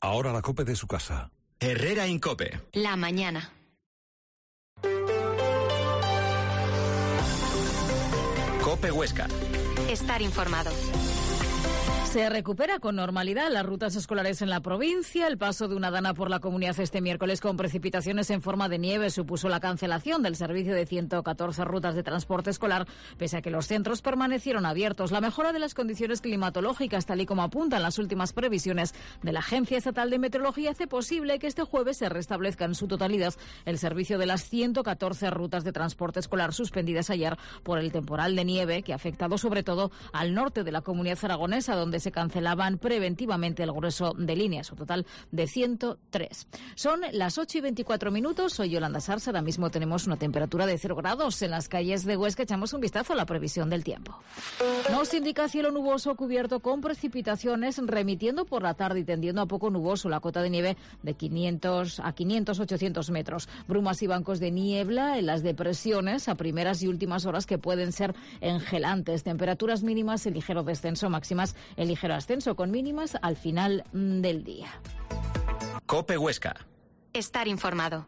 Ahora la COPE de su casa. Herrera Incope. La mañana. COPE Huesca. Estar informado. Se recupera con normalidad las rutas escolares en la provincia. El paso de una dana por la comunidad este miércoles con precipitaciones en forma de nieve supuso la cancelación del servicio de 114 rutas de transporte escolar, pese a que los centros permanecieron abiertos. La mejora de las condiciones climatológicas, tal y como apuntan las últimas previsiones de la Agencia Estatal de Meteorología, hace posible que este jueves se restablezca en su totalidad el servicio de las 114 rutas de transporte escolar suspendidas ayer por el temporal de nieve que ha afectado sobre todo al norte de la comunidad aragonesa, donde se cancelaban preventivamente el grueso de líneas, un total de 103. Son las 8:24. Soy Yolanda Sarsa. Ahora mismo tenemos una temperatura de 0 grados en las calles de Huesca. Echamos un vistazo a la previsión del tiempo. Nos indica cielo nuboso cubierto con precipitaciones, remitiendo por la tarde y tendiendo a poco nuboso, la cota de nieve de 500 a 800 metros. Brumas y bancos de niebla en las depresiones a primeras y últimas horas que pueden ser engelantes. Temperaturas mínimas en ligero descenso, máximas en ligero ascenso, con mínimas al final del día. COPE Huesca. Estar informado.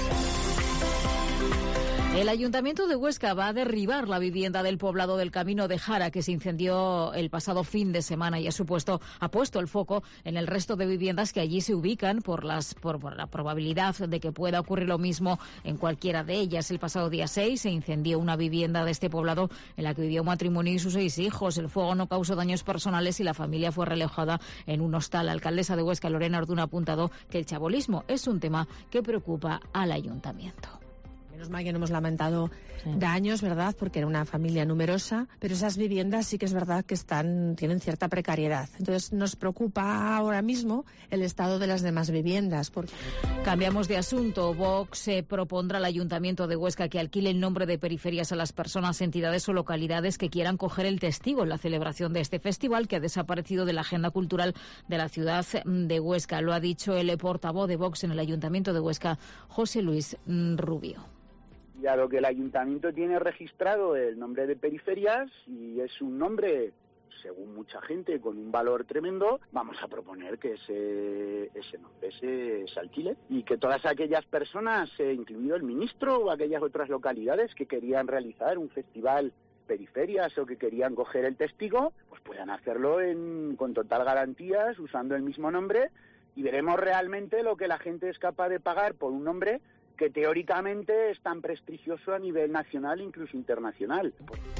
El Ayuntamiento de Huesca va a derribar la vivienda del poblado del Camino de Jara que se incendió el pasado fin de semana y ha puesto el foco en el resto de viviendas que allí se ubican por la probabilidad de que pueda ocurrir lo mismo en cualquiera de ellas. El pasado día 6 se incendió una vivienda de este poblado en la que vivía un matrimonio y sus 6 hijos. El fuego no causó daños personales y la familia fue relojada en un hostal. La alcaldesa de Huesca, Lorena Orduna, ha apuntado que el chabolismo es un tema que preocupa al ayuntamiento. Menos mal que no hemos lamentado daños, ¿verdad? Porque era una familia numerosa, pero esas viviendas sí que es verdad que tienen cierta precariedad. Entonces nos preocupa ahora mismo el estado de las demás viviendas. Cambiamos de asunto. Vox propondrá al Ayuntamiento de Huesca que alquile el nombre de periferias a las personas, entidades o localidades que quieran coger el testigo en la celebración de este festival que ha desaparecido de la agenda cultural de la ciudad de Huesca. Lo ha dicho el portavoz de Vox en el Ayuntamiento de Huesca, José Luis Rubio. Dado que el ayuntamiento tiene registrado el nombre de periferias y es un nombre, según mucha gente, con un valor tremendo, vamos a proponer que ese nombre se alquile y que todas aquellas personas, incluido el ministro o aquellas otras localidades que querían realizar un festival periferias o que querían coger el testigo, pues puedan hacerlo con total garantías, usando el mismo nombre, y veremos realmente lo que la gente es capaz de pagar por un nombre que teóricamente es tan prestigioso a nivel nacional, incluso internacional.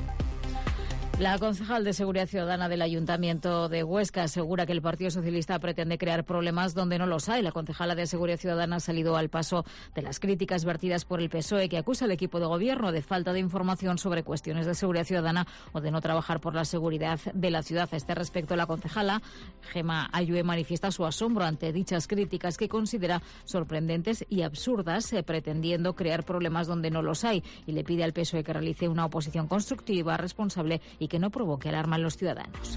La concejal de Seguridad Ciudadana del Ayuntamiento de Huesca asegura que el Partido Socialista pretende crear problemas donde no los hay. La concejala de Seguridad Ciudadana ha salido al paso de las críticas vertidas por el PSOE, que acusa al equipo de gobierno de falta de información sobre cuestiones de seguridad ciudadana o de no trabajar por la seguridad de la ciudad. A este respecto, la concejala Gemma Ayue manifiesta su asombro ante dichas críticas, que considera sorprendentes y absurdas, pretendiendo crear problemas donde no los hay, y le pide al PSOE que realice una oposición constructiva, responsable y que no provoque alarma en los ciudadanos.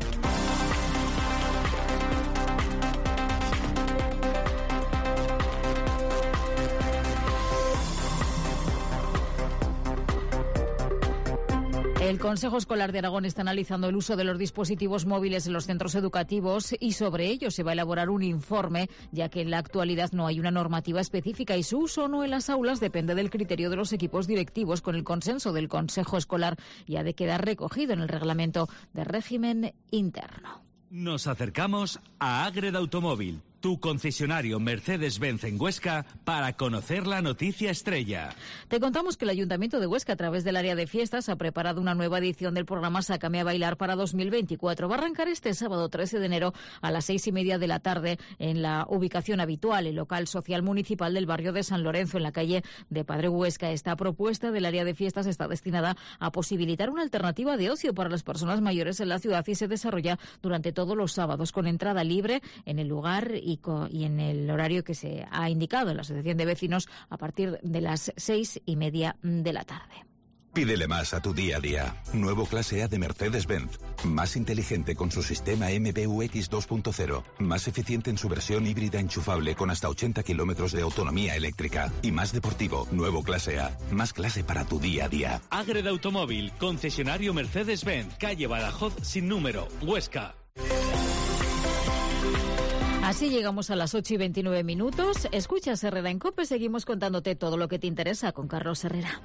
El Consejo Escolar de Aragón está analizando el uso de los dispositivos móviles en los centros educativos y sobre ello se va a elaborar un informe, ya que en la actualidad no hay una normativa específica y su uso o no en las aulas depende del criterio de los equipos directivos con el consenso del Consejo Escolar y ha de quedar recogido en el reglamento de régimen interno. Nos acercamos a Ágreda Automóvil, tu concesionario Mercedes-Benz en Huesca, para conocer la noticia estrella. Te contamos que el Ayuntamiento de Huesca, a través del área de fiestas, ha preparado una nueva edición del programa Sácame a Bailar para 2024. Va a arrancar este sábado 13 de enero a las 6:30 de la tarde en la ubicación habitual, el local social municipal del barrio de San Lorenzo, en la calle de Padre Huesca. Esta propuesta del área de fiestas está destinada a posibilitar una alternativa de ocio para las personas mayores en la ciudad y se desarrolla durante todos los sábados con entrada libre en el lugar y en el horario que se ha indicado en la Asociación de Vecinos a partir de las 6:30 de la tarde. Pídele más a tu día a día. Nuevo clase A de Mercedes-Benz. Más inteligente con su sistema MBUX 2.0. Más eficiente en su versión híbrida enchufable con hasta 80 kilómetros de autonomía eléctrica. Y más deportivo. Nuevo clase A. Más clase para tu día a día. Ágreda Automóvil, concesionario Mercedes-Benz, calle Badajoz sin número, Huesca. Así llegamos a las 8:29. Escuchas Herrera en COPE, seguimos contándote todo lo que te interesa con Carlos Herrera.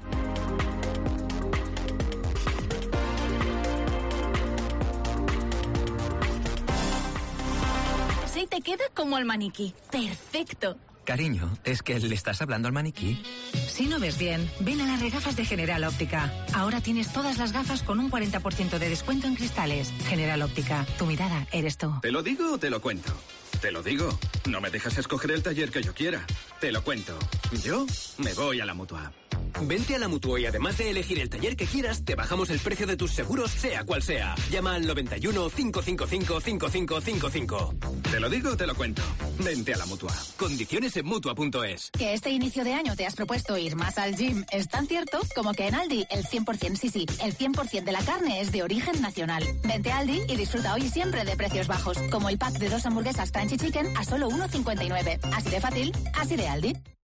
Sí, te queda como al maniquí. Perfecto. Cariño, ¿es que le estás hablando al maniquí? Si no ves bien, ven a las regafas de General Óptica. Ahora tienes todas las gafas con un 40% de descuento en cristales. General Óptica, tu mirada eres tú. ¿Te lo digo o te lo cuento? Te lo digo. No me dejas escoger el taller que yo quiera. Te lo cuento. Yo me voy a la Mutua. Vente a la Mutua y además de elegir el taller que quieras, te bajamos el precio de tus seguros, sea cual sea. Llama al 91 555 5555. Te lo digo o te lo cuento. Vente a la Mutua. Condiciones en Mutua.es. Que este inicio de año te has propuesto ir más al gym es tan cierto como que en Aldi el 100%, sí, el 100% de la carne es de origen nacional. Vente a Aldi y disfruta hoy y siempre de precios bajos, como el pack de 2 hamburguesas Crunchy Chicken a solo 1,59. Así de fácil, así de Aldi.